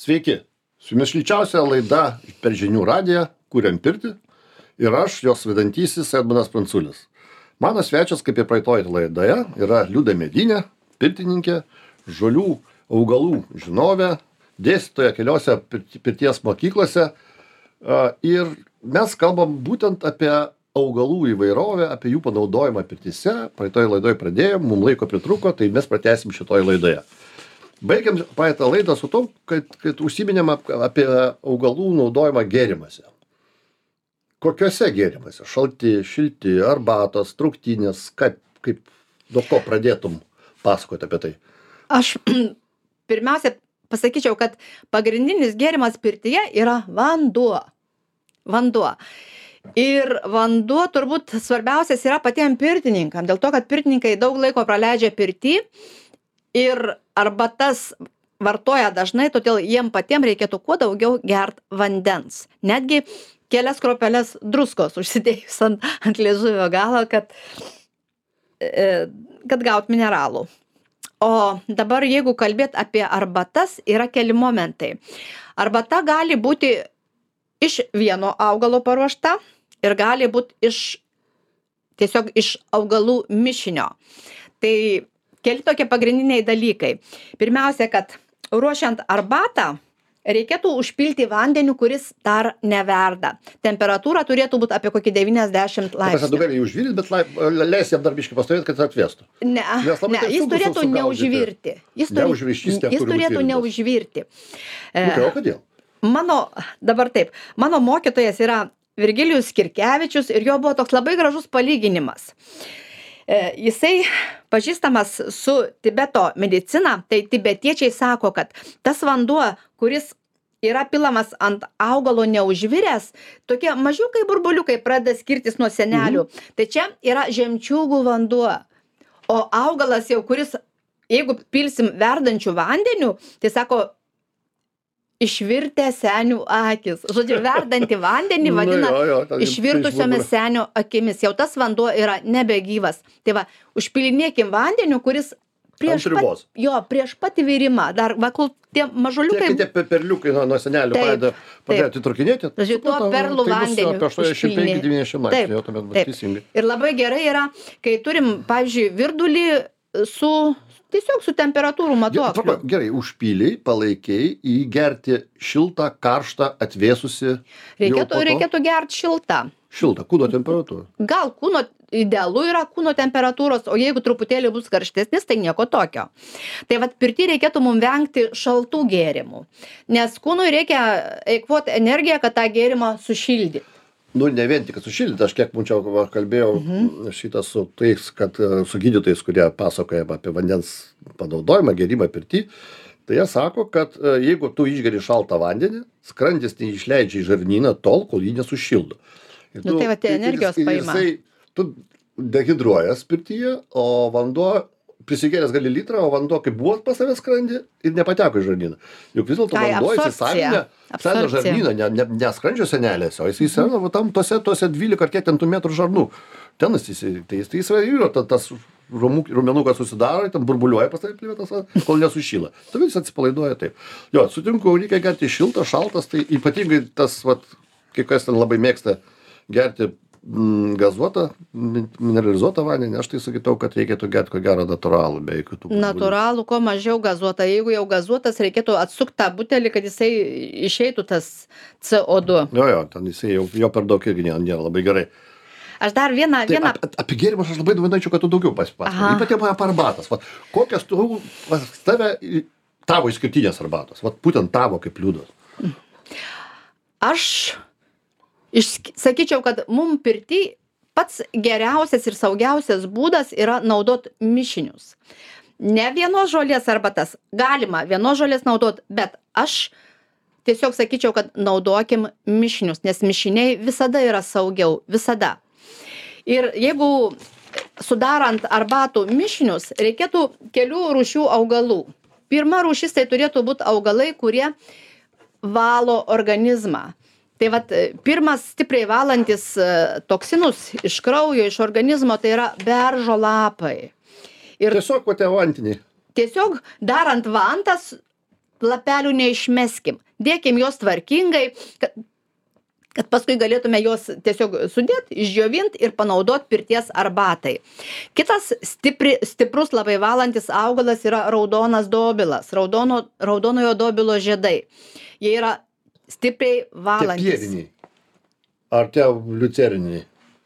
Sveiki, su jumis šilčiausia laida per žinių radiją, kuriam pirtį, ir aš, jos vedantysis Edmundas Pranculis. Mano svečias, kaip ir praeitoje laidoje, yra Liuda Medinė, pirtininkė, žolių augalų žinovė, dėstytoja keliose pirties mokyklose. Ir mes kalbam būtent apie augalų įvairovę, apie jų panaudojimą pirtyse. Praeitoje laidoje pradėjom, mums laiko pritruko, tai mes pratęsim šitoje laidoje. Baigiam praeitą laidą su tom, kad užsiminėm apie augalų naudojimą gėrimuose. Kokiuose gėrimuose? Šalti, šilti, arbatos, trauktinės, kaip nuo ko pradėtum pasakoti apie tai? Aš pirmiausia pasakyčiau, kad pagrindinis gėrimas pirtyje yra vanduo. Vanduo. Ir vanduo turbūt svarbiausias yra patiem pirtininkam, dėl to, kad pirtininkai daug laiko praleidžia pirty ir arbatas vartoja dažnai, todėl jiem patiem reikėtų kuo daugiau gert vandens. Netgi kelias kropeles druskos užsidėjus ant liežuvio galo, kad gaut mineralų. O dabar jeigu kalbėt apie arbatas, yra keli momentai. Arbata gali būti iš vieno augalo paruošta ir gali būti tiesiog iš augalų mišinio. Tai keli tokie pagrindiniai dalykai. Pirmiausia, kad ruošiant arbatą reikėtų užpilti vandeniu, kuris dar neverda. Temperatūra turėtų būti apie kokį 90 laipsnių. Tu gali užvirti, bet leis jam dar biškį pastovėti, kad atvėstų. Ne, jis turėtų neužvirti. Jis turėtų neužvirti. O kodėl? Mano mokytojas yra Virgilijus Kirkevičius ir jo buvo toks labai gražus palyginimas. Jisai pažįstamas su Tibeto medicina, tai tibetiečiai sako, kad tas vanduo, kuris yra pilamas ant augalo neužviręs, tokie mažiukai burbuliukai pradeda skirtis nuo senelių. Tai čia yra žemčiūgų vanduo. O augalas jau, kuris, jeigu pilsim verdančių vandenių, tai sako, išvirtę senių akis. Žodžiu, verdantį vandenį vadina išvirtusiomis senio akimis. Jau tas vanduo yra nebegyvas. Tai va, užpilinėkim vandeniu, kuris prieš pat įvirimą. Dar, kol tie mažuliukai... Tie perliukai nuo senelių pradėjo atitraukinėti. Žodžiu, tuo perlų vandeniu užpilinė. Taip. Ir labai gerai yra, kai turim, pavyzdžiui, virdulį tiesiog su temperatūrų matuokliu. Gerai, užpyliai, palaikiai, įgerti šiltą, karštą, atvėsusi. Reikėtų gerti šiltą. Šiltą, kūno temperatūrą. Gal idealu yra kūno temperatūros, o jeigu truputėlį bus karštesnis, tai nieko tokio. Tai vat pirty reikėtų mums vengti šaltų gėrimų, nes kūnui reikia eikvoti energiją, kad tą gėrimą sušildyti. Ne vien tik sušildyti, aš kiek munčiau kalbėjau šitą su gydytojais, kurie pasakoja apie vandens panaudojimą, gėrimą pirty, tai jie sako, kad jeigu tu išgeri šaltą vandenį, skrandis neišleidžia į žarnyną tol, kol jį nesušildo. Tai va, tie energijos paima. Tu dehidruojas pirtyje, o vanduo prisigėręs gali litrą, o vanduo kaip buvo pas save skrandį ir nepateko į žarnyną. Juk vis dėlto vanduo įsisavina žarnyną, ne skrandžio senelėse, o jis įsisavina tose 12 ar kiek ten tų metrų žarnų. Ten jis yra tas raumenukas susidaro, ten burbuliuoja pas tave, kol nesušyla. Tai vis atsipalaiduoja taip. Jo, sutinku, reikia gerti šiltą, šaltas, tai ypatingai tas, kai kas ten labai mėgsta gerti gazuotą, mineralizuotą vandenį, aš tai sakytau, kad reikėtų gerti ko gero natūralų, be jokių tų. Natūralų, kuo mažiau gazuotą. Jeigu jau gazuotas, reikėtų atsukti tą butelį, kad jisai išeitų tas CO2. Jo, ten jisai jo per daug irgi nėra labai gerai. Aš dar vieną... Apie gėrimus aš labai norėčiau, kad tu daugiau pasipasakotum. Ypatingai apie arbatas. Kokios tavo išskirtinės arbatos? Būtent tavo kaip Liudos. Aš sakyčiau, kad mum pirty pats geriausias ir saugiausias būdas yra naudot mišinius. Ne vienos žolės arbatas. Galima vienos žolės naudot, bet aš tiesiog sakyčiau, kad naudokim mišinius, nes mišiniai visada yra saugiau. Visada. Ir jeigu sudarant arbatų mišinius, reikėtų kelių rūšių augalų. Pirma rūšis tai turėtų būti augalai, kurie valo organizmą. Tai vat, pirmas stipriai valantis toksinus iš kraujo, iš organizmo, tai yra beržo lapai. Tiesiog vantiniai. Tiesiog darant vantas lapelių neišmeskim. Dėkim juos tvarkingai, kad paskui galėtume juos tiesiog sudėti, išdžiovint ir panaudot pirties arbatai. Kitas stiprus labai valantis augalas yra raudonas dobilas, raudonojo dobilo žiedai. Jie yra stipriai valantis. Tie pieviniai. Ar tie liuceriniai?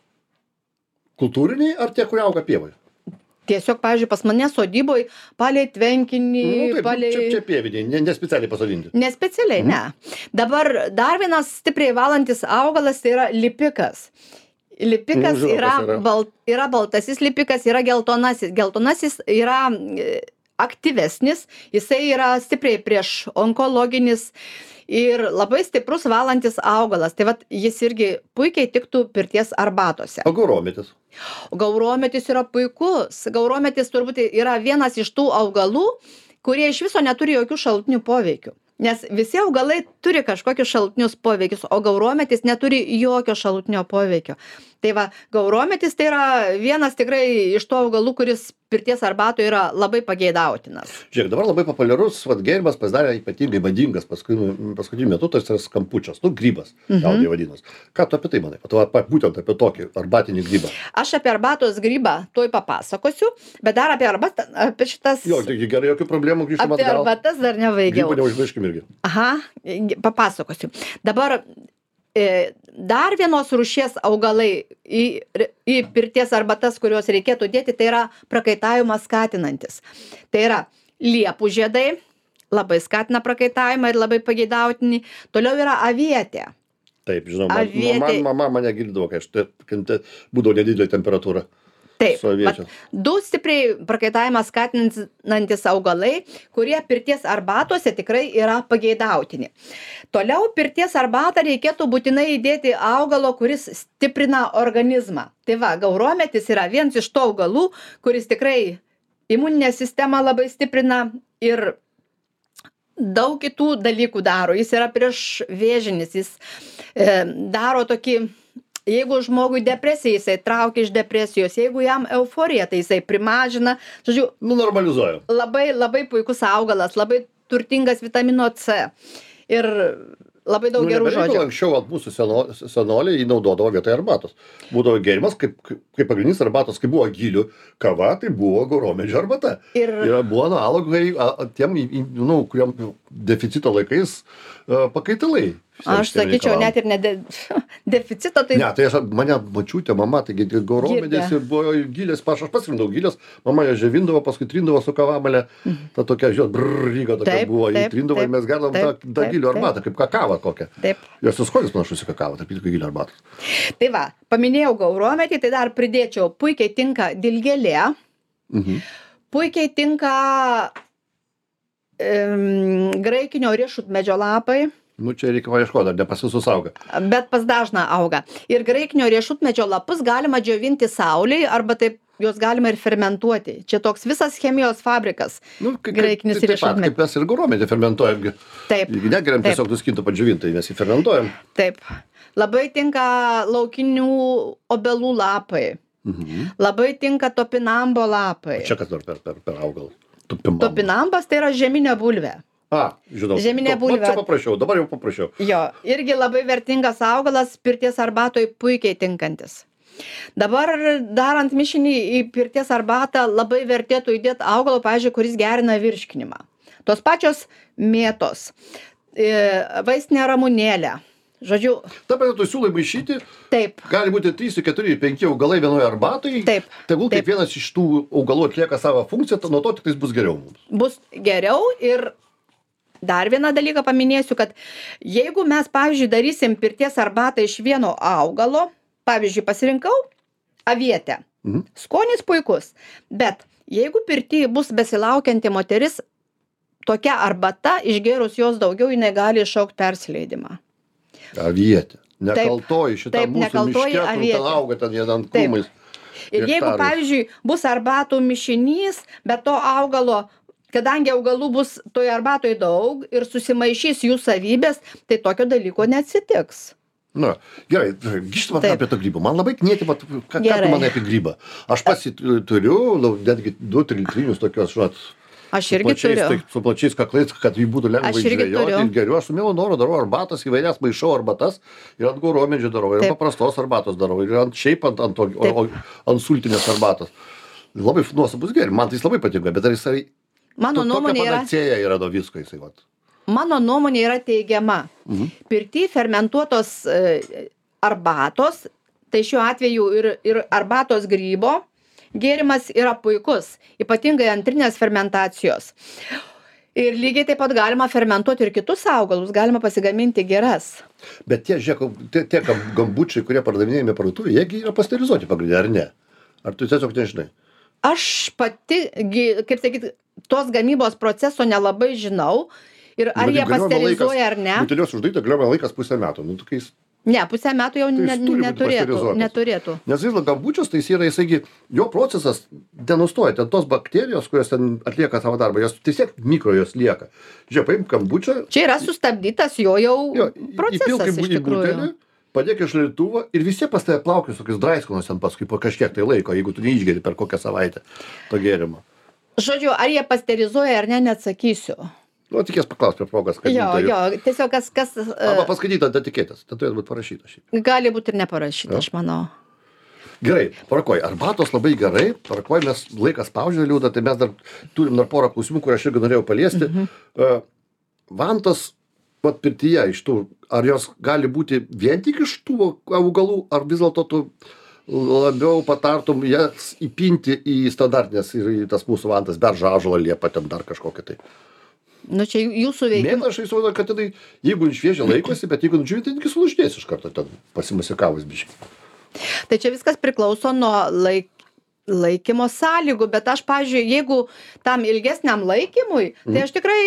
Kultūriniai ar tie, kurie auga pievai? Tiesiog, pavyzdžiui, pas mane sodyboj palei tvenkinį, palei... Čia pieviniai, nespecialiai pasodinti. Nespecialiai, ne. Dabar dar vienas stipriai valantis augalas tai yra lipikas. Lipikas yra baltasis lipikas, yra geltonasis. Geltonasis yra aktyvesnis, jisai yra stipriai prieš onkologinis ir labai stiprus valantis augalas. Tai vat jis irgi puikiai tiktų pirties arbatose. O gaurometis? Gaurometis yra puikus. Gaurometis turbūt yra vienas iš tų augalų, kurie iš viso neturi jokių šalutinių poveikių. Nes visi augalai turi kažkokius šalutinius poveikius, o gaurometis neturi jokio šalutinio poveikio. Tai va, gaurometis tai yra vienas tikrai iš tų augalų, kuris pirties arbatoje yra labai pageidautinas. Žiūrėk, dabar labai populiarus gėrimas pasidarė ypatingai madingas paskutiniu metu, tas yra skampučias, grybas, liaudyje vadinas. Ką tu apie tai manai? Būtent apie tokį arbatinį grybą. Aš apie arbatos grybą tuoj papasakosiu, bet dar apie šitas... Jo, tai gerai, jokių problemų grįžtam atgal. Apie arbatas dar nevaigiau. Grybą neužmirškim irgi. Aha, papasakosiu. Dabar dar vienos rūšies augalai į pirties arbatas, kuriuos reikėtų dėti, tai yra prakaitavimą skatinantis. Tai yra liepų žiedai, labai skatina prakaitavimą ir labai pageidautinį. Toliau yra avietė. Taip, žinau, mama mane girdavo, kai aš būdavo nedidelė temperatūra. Taip, du stipriai prakaitavimą skatinantis augalai, kurie pirties arbatose tikrai yra pageidautini. Toliau pirties arbatą reikėtų būtinai įdėti augalo, kuris stiprina organizmą. Tai va, gaurometis yra vienas iš tų augalų, kuris tikrai imuninę sistemą labai stiprina ir daug kitų dalykų daro. Jis yra prieš vėžinis, jis daro tokį... Jeigu žmogui depresija, jisai traukia iš depresijos, jeigu jam euforija, tai jisai primažina, žodžiu, normalizuoja. Labai puikus augalas, labai turtingas vitamino C ir labai daug gerų žodžių. Anksčiau mūsų senoliai jį naudodavo vietoje arbatos. Būdavo gėrimas, kaip pagrindinis arbatos, kai buvo gilių kava, tai buvo gauromedžio arbata. Ir buvo analogai tiem, kuriam deficito laikais pakaitalai. Aš sakyčiau, net ir ne deficito. Tai... Ne, tai mane mačiutė, mama, taigi gauromedis ir buvo gilės, aš pasirinkdavau gilės, mama ją ževindavo, paskui trindavo su kavamalė, ta tokia, ryga tokia buvo, jį trindavo ir mes gerdavom tą gilių arbatą, kaip kakavą kokią. Taip. Jos skonis panašus į kakavą, tarp kitko gilių arbatos. Tai va, paminėjau gaurometį, tai dar pridėčiau, puikiai tinka dilgėlė, puikiai tinka graikinio riešutmedžio lapai. Čia reikia paieškoti, ar ne pas visus auga. Bet pas dažną auga. Ir graikinio riešutmedžio lapus galima džiovinti saulėje, arba taip juos galima ir fermentuoti. Čia toks visas chemijos fabrikas. Graikinis riešutmedis. Kaip mes ir gaurometį fermentuojam. Taip. Negeriam tiesiog nuskintų padžiovintai, mes jį fermentuojam. Taip. Labai tinka laukinių obelų lapai. Labai tinka topinambo lapai. Čia kas dar per augalą? Topinambas tai yra žeminė bulvė. Žinau. Žeminė bulvė. Čia paprašiau, dabar jau paprašiau. Jo, irgi labai vertingas augalas, pirties arbatoj puikiai tinkantis. Dabar darant mišinį į pirties arbatą labai vertėtų įdėti augalo, pavyzdžiui, kuris gerina virškinimą. Tos pačios mėtos, vaistinė ramunėlė. Žodžiu. Dabar tu siūlai maišyti. Taip. Gali būti 3, 4, 5 augalai vienoje arbatai. Taip. Tegul kiekvienas iš tų augalų atlieka savo funkciją, nuo to tik bus geriau mums. Bus geriau ir dar vieną dalyką paminėsiu, kad jeigu mes, pavyzdžiui, darysim pirties arbatą iš vieno augalo, pavyzdžiui, pasirinkau avietę. Skonis puikus, bet jeigu pirty bus besilaukianti moteris, tokia arbata, išgėrus jos daugiau, jinai gali iššaukti persileidimą. Avietė. Nekaltoji šitą taip, mūsų miške, kur ten auga ten jie ant krūmais. Ir jeigu, pavyzdžiui, bus arbatų mišinys, bet to augalo, kadangi augalų bus toje arbatoje daug ir susimaišys jų savybės, tai tokio dalyko neatsitiks. Na, gerai, grįžtama apie tą grybą. Man labai knieti, ką tu manai apie grybą. Aš pats turiu, netgi 2 trilitrinius tokios, žinot, Aš irgi turiu. Su plačiais kaklais, kad jį būtų lengva Aš irgi žvejoti turiu. ir geriu. Aš su mielu noru darau arbatas, įvairias maišau arbatas ir ant gauromedžių darau, ir ant Taip. paprastos arbatos darau, ir ant sultinės arbatos. Labai nuostabus gėrimas, man tai jis labai patinka, bet ar jisai Mano nuomonė yra, panacėja yra nuo visko, jisai vat. mano nuomonė yra teigiama. Pirty fermentuotos arbatos, tai šiuo atveju ir arbatos grybo gėrimas yra puikus, ypatingai antrinės fermentacijos. Ir lygiai taip pat galima fermentuoti ir kitus augalus, galima pasigaminti geras. Bet tie, žiūrėk, tie gambučiai, kurie pardavinėjami parduotuvėje, jie yra pasterizuoti pagrindė, ar ne? Ar tu tiesiog nežinai? Aš pati, kaip sakyti, tos gamybos proceso nelabai žinau. Ir ar jie pasterizuoja ar ne? Buteliuos uždaryta galiojimo laikas 1,5 metų. Nu, tai jis, Ne, 1,5 metų jau jis turi būti pasterizuotas. neturėtų. Nes vis dėlto gambučias, tai jisai, jo procesas nenustoja. Ten tos bakterijos, kurios ten atlieka savo darbą, jos tiesiog mikro jos lieka. Žiūrėk, paimk gambučią. Čia yra sustabdytas jo Įpilk procesas iš į butelį, tikrųjų. padėk iš šaldytuvo ir visi pas tave plaukius tokius draiskonos ten paskui po kažkiek tai laiko, jeigu tu neišgeri per kokią savaitę to gėrimo. Žodžiu, ar jie pasterizuoja ar ne, neatsakysiu. Nu, tikės paklausti prie progos, kad Jo, tiesiog kas Arba paskaityti ant etiketės, tai turėtų būti parašyta šiaip. gali būti ir neparašyta, aš manau. Gerai, tvarkoj, arbatos labai gerai, tvarkoj, mes laikas spaudžia liūdą, tai mes dar turim dar porą klausimų, kur aš irgi norėjau paliesti. Vantos, vat pirtyje iš tų, ar jos gali būti vien tik iš tų augalų, ar vis dėlto tu labiau patartum jas įpinti į standartinės ir į tas mūsų vantas, beržą, ąžuolą, liepą, ten dar kažkokią tai. Nu, čia jūsų veikimas. Mėta, aš įsivaizduoju, kad tenai, jeigu šviežia laikosi, bet jeigu nudžiūvi, tai tik suluždės iš karto ten pasimusikavus biškį. Tai čia viskas priklauso nuo laikymo sąlygų, bet aš, pavyzdžiui, jeigu tam ilgesniam laikymui, tai aš tikrai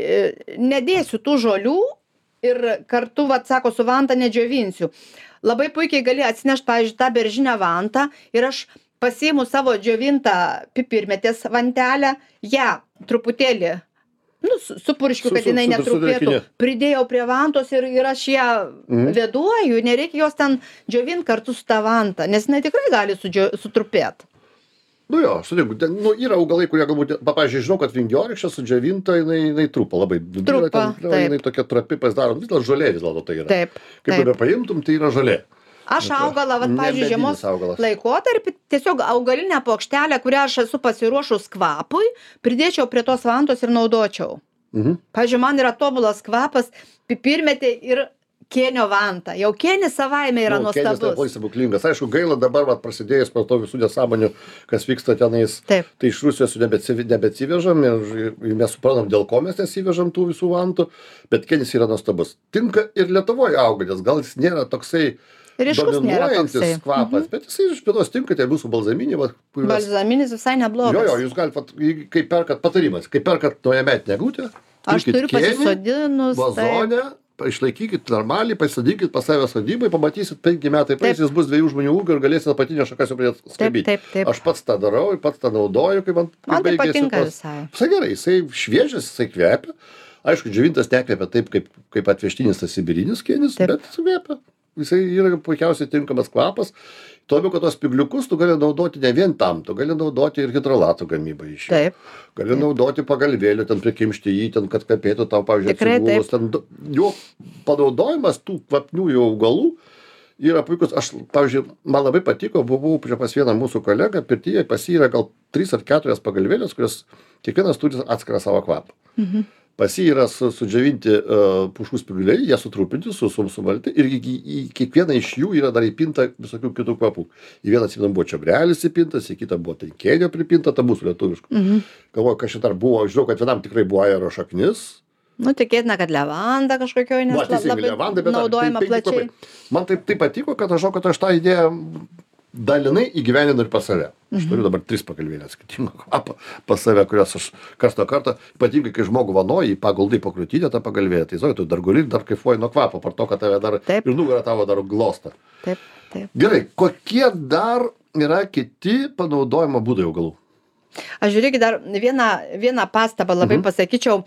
nedėsiu tų žolių ir kartu, vat, sako, su vanta nedžiovinsiu. Labai puikiai gali atsinešti, pavyzdžiui, tą beržinę vantą ir aš pasiimu savo džiovintą pipirmetės vantelę, ją truputėlį supurškiu, kad jinai netrupėtų. Pridėjau prie vantos ir aš ją veduoju, nereikia jos ten džiovint kartu su tą vantą, nes jinai tikrai gali sutrupėti. Nu jo, sutinku, yra augalai, kurie galbūt, pavyzdžiui, žinau, kad vingiorykštė sudžiovinta, jinai trupa labai. Trupa, jinai tokia trapi pasidaro, vis dėlto žolė vis dėlto tai yra. Taip. Kaip be paimtum, tai yra žolė. Aš augalą, vat, pavyzdžiui, žiemos laikotarpį, tiesiog augalinę plokštelę, kurią aš esu pasiruošus kvapui, pridėčiau prie tos vantos ir naudočiau. Pavyzdžiui, man yra tobulas kvapas, pipirmetė ir kėnio vanta. Jau kėnis savaime yra nuostabus. Kėnis tai labai stebuklingas. Aišku, gaila dabar prasidėjus po to visų nesąmonių, kas vyksta tenais. Taip. Tai iš Rusijos nebeatsivežam ir mes suprantam, dėl ko mes nesivežam tų visų vantų, bet kėnis yra nuostabus. Tinka ir Lietuvoje auga, nes gal jis nėra toksai dominuojantis kvapas, bet jisai iš pėdos tinka, tai mūsų balzaminį. Balzaminis visai neblogas. Jo, jūs galite, kai perkat patarimas, kai perkat naujametinę eglutę, aš turiu pasisodinus. Vazonę, išlaikykit normaliai, pasodykit pas save sodybai, pamatysit 5 metai praeis, jis bus 2 žmonių ūgio ir galėsit apatinę šakas jau pradėti skabyti. Aš pats tą darau ir pats tą naudoju, kai man tai patinka visai. Visai gerai, jisai šviežias, jisai kvepia. Aišku, džiovintas nekvepia taip, kaip atvežtinis tas sibirinis kėnis, bet kvepia. Jisai yra puikiausiai tinkamas kvapas. Tuo labiau, kad tos spigliukus tu gali naudoti ne vien tam, tu gali naudoti ir hidrolatų gamybą iš jų. Taip. Gali naudoti pagalvėlių, ten prikimšti jį, ten, kad kapėtų tau, pavyzdžiui, atsigulus. Jo panaudojimas tų kvapniųjų augalų yra puikus. Aš, pavyzdžiui, man labai patiko, buvau prie pas vieną mūsų kolegą, pirtyje pas jį yra gal 3 ar 4 pagalvėlės, kurios kiekvienas turi atskirą savo kvapą. Pas jį yra sudžiovinti pušų spygliai, jie sutrupinti, sumalti ir į kiekvieną iš jų yra dar įpinta visokių kitų kvapų. Į vieną atsimenu buvo čiobrelis įpintas, į kitą buvo kėnio pripinta, ta mūsų lietuviškų. Galvoju, kad šitą buvo, žinau, kad vienam tikrai buvo aero šaknis. Nu, tikėtina, kad levanda kažkokioje, nes labai naudojama plačiai. Man taip patiko, kad aš žinau, kad aš tą idėją dalinai įgyveninu ir pas save. Aš turiu dabar 3 pagalvėlės skirtingų kvapą pas save, kurios aš karts nuo karto, ypatingai kai žmogų vanoji, paguldai po krūtinę tą pagalvėlę, tai tu dar guli ir dar kaifuoji nuo kvapo, par to, kad tave dar ir nugarą tavo dar glosta. Taip. Gerai, kokie dar yra kiti panaudojimo būdai augalų? Aš žiūrėkit, dar vieną pastabą labai pasakyčiau.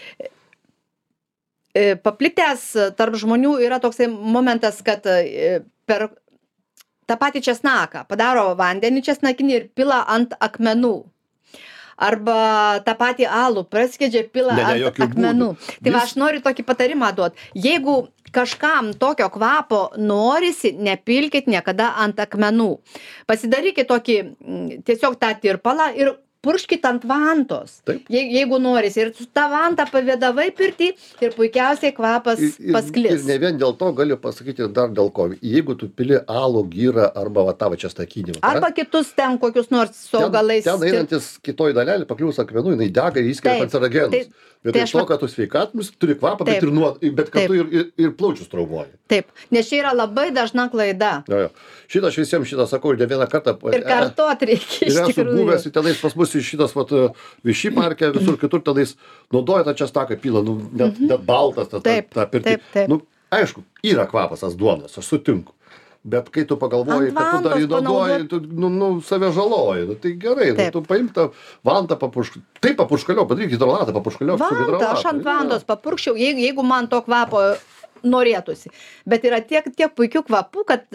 Paplitęs tarp žmonių yra toksai momentas, kad per tą patį česnaką padaro vandenį česnakinį ir pila ant akmenų. arba tą patį alų praskiedžia, pila Ne, ant jokiu akmenų. būdu. Tai va, aš noriu tokį patarimą duoti. Jeigu kažkam tokio kvapo norisi, nepilkit niekada ant akmenų. Pasidarykit tokį tiesiog tą tirpalą ir purškit ant vantos. Taip. Jeigu norisi. Ir su tą vantą pavėdavai pirtį ir puikiausiai kvapas pasklis. Ir ne vien dėl to galiu pasakyti dar dėl ko. Jeigu tu pili alų, gyrą arba va tavo čia stakinį. Arba kitus ten kokius nors su augalais. Ten einantis kitoj dalelį pakliūs akmenų, jinai dega ir įskiria Taip, kancerogenus. taip. Vietoj Tai aš to, va- kad tu sveikatmus, turi kvapą, bet, Taip. bet kartu ir plaučius traumuoji. Taip, nes čia yra labai dažna klaida. Jo. Šitą aš visiems šitą sakau ir ne vieną kartą. Ir kartot reikia iš Ir esu tikrųjų. buvęs, tenais pas mus iš šitas Viši parke, visur kitur tenais naudoja tą čestaką pylą, net baltas, Taip, pirtį. taip. Nu, aišku, yra kvapas tas duonos, aš sutinku. Bet kai tu pagalvoji, Ant kad tu dar vantos įnaudoji, tu save žaloji, nu, tai gerai, Taip. tu paimk tą vantą taip papurškaliau, padaryk hidrolatą, papurškaliau su Vantą, hidrolatu. aš ant vantos papurkščiau, jeigu man to kvapo norėtųsi. Bet yra tiek puikių kvapų, kad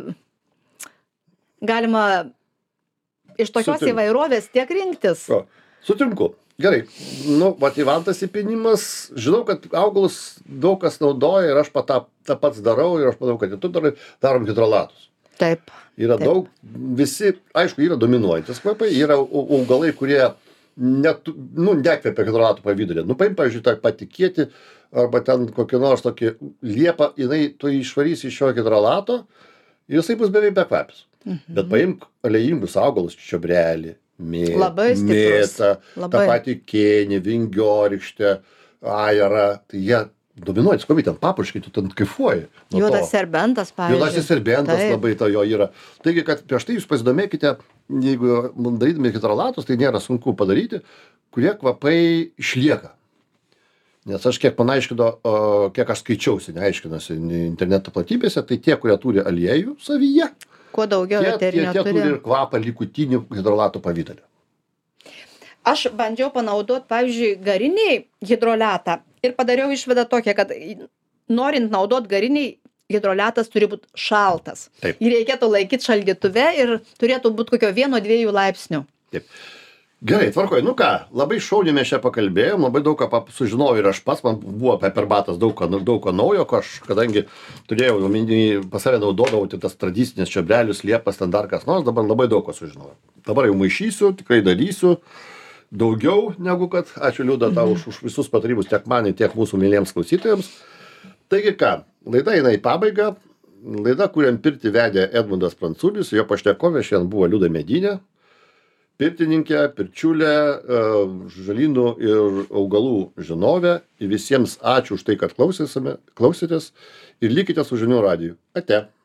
galima iš tokios Sutinku. įvairovės tiek rinktis. O, sutinku. Gerai, vat į vantas įpinimas, žinau, kad augalus daug kas naudoja ir aš tą pats darau ir aš manau, kad ir tu darom hidrolatus. Taip. Yra Taip. daug, visi, aišku, yra dominuojantis kvapai, yra augalai, kurie nekvepia hidrolatų pavydalė. Paim, pavyzdžiui, tą patikėti, arba ten kokį nors tokį liepą, jinai tu išvarysi iš šio hidrolato ir jisai bus beveik bekvapis. Bet paimk aliejingus augalus, čiobrelį, Labai stiprus. mėtą, tą Labai. patį kėnį, vingiorykštę, ajarą, tai jie dominuojantis kvapai, ten papurškai, tu ten kaifuoji. nuo to. Juodas serbentas, pavyzdžiui. Juodasis serbentas Taip. labai to jo yra. Taigi, kad prieš tai jūs pasidomėkite, jeigu darydami hidrolatus, tai nėra sunku padaryti, kurie kvapai išlieka. Nes aš kiek panaiškino, kiek aš skaičiausi, neaiškinasi interneto platybėse, tai tie, kurie turi aliejų savyje, Kuo daugiau tie eterinio turi turi. ir kvapą likutinį hidrolato pavydalį. Aš bandžiau panaudoti, pavyzdžiui, gariniai hidroletą ir padariau išvadą tokią, kad norint naudoti gariniai, hidroletas turi būti šaltas. Taip. Jį reikėtų laikyti šaldytuve ir turėtų būti kokio 1-2 laipsnių. Taip. Gerai, tvarkoj. Nu ką, labai šauniai mes čia pakalbėjom, labai daug ką sužinojau ir aš pats, man buvo per batas daug ko naujo, ko aš, kadangi turėjau omeny, pas save naudodavau tas tradicinės čiobrelius, liepas, ten dar kas nors, dabar labai daug ko sužinojau. Dabar jau maišysiu, tikrai darysiu daugiau negu kad, ačiū Liuda tau už visus patarimus tiek man, tiek mūsų myliems klausytojams. Taigi ką, laida eina į pabaigą, laida Kuriam pirtį vedė Edmundas Pranculis, jo pašnekovė šiandien buvo Liuda Medinė, pirtininkė, pirčiulė, žalynų ir augalų žinovė. Ir visiems ačiū už tai, kad klausėtės ir likite su Žinių radiju. Ate.